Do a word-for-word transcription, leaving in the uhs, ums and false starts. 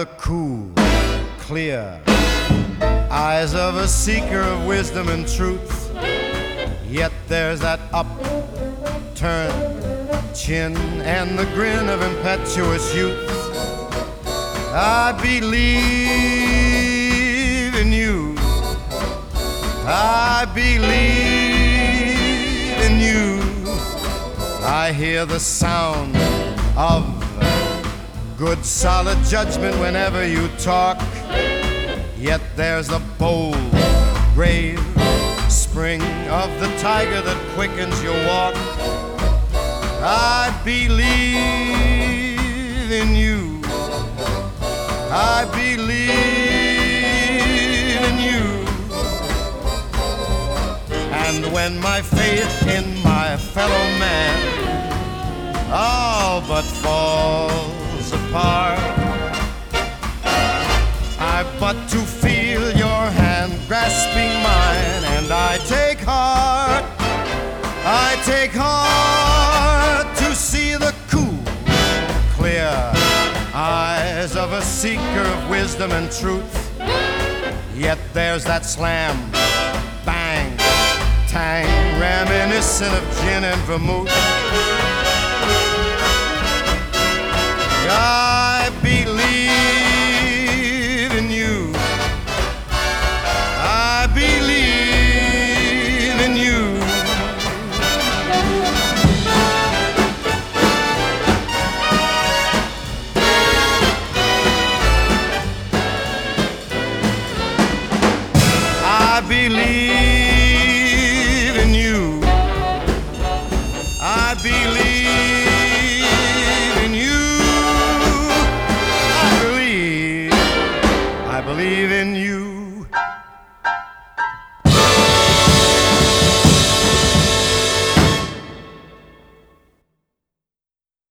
the cool, clear eyes of a seeker of wisdom and truth. Yet there's that upturned chin and the grin of impetuous youth. I believe in you. I believe in you. I hear the sound of good solid judgment whenever you talk. Yet there's the bold, brave spring of the tiger that quickens your walk. I believe in you. I believe in you. And when my faith in my fellow man all but falls apart, I've but to feel your hand grasping mine, and I take heart, I take heart to see the cool, clear eyes of a seeker of wisdom and truth. Yet there's that slam, bang, tang, reminiscent of gin and vermouth. I believe in you. I believe in you. I believe in you. I believe in you. I believe, I believe in you.